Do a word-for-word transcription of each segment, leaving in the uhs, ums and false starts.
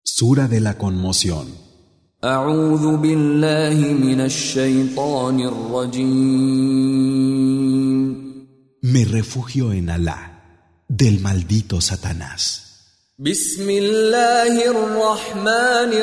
Sura de la conmoción. أعوذ بالله من الشيطان الرجيم. Me refugio en Alá, del maldito Satanás. بسم الله الرحمن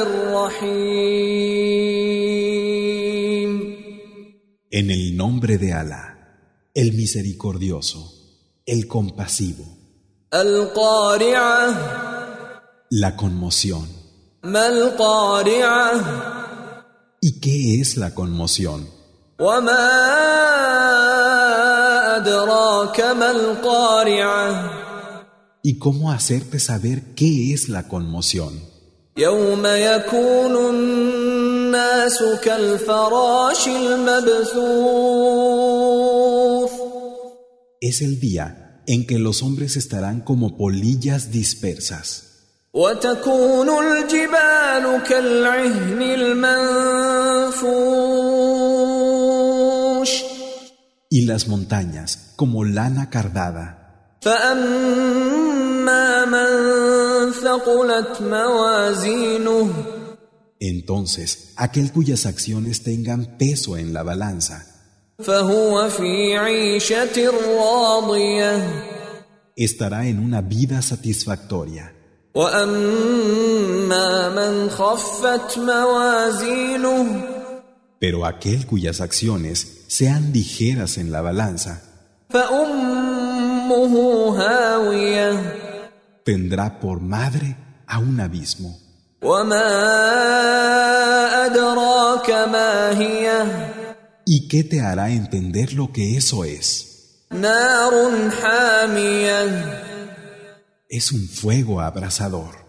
الرحيم. En el nombre de Alá, el misericordioso, el compasivo. القارعة. La conmoción. ما القارعة. ¿Y qué es la conmoción? وما أدراك ما القارعة. ¿Y cómo hacerte saber qué es la conmoción? يوم يكون الناس كالفراش المبثوث. Es el día en que los hombres estarán como polillas dispersas. وتكون الجبال كالعهن المنفوش. Y las montañas como lana cardada. فأما من ثقلت موازينه. Entonces, aquel cuyas acciones tengan peso en la balanza, فهو في عيشة راضية. estará en una vida satisfactoria. وأما من خفت موازينه. Pero aquel cuyas acciones sean ligeras en la balanza, فأمه هاوية. tendrá por madre a un abismo. وما أدراك ما هي. ¿Y qué te hará entender lo que eso es? نار حامية. Es un fuego abrasador.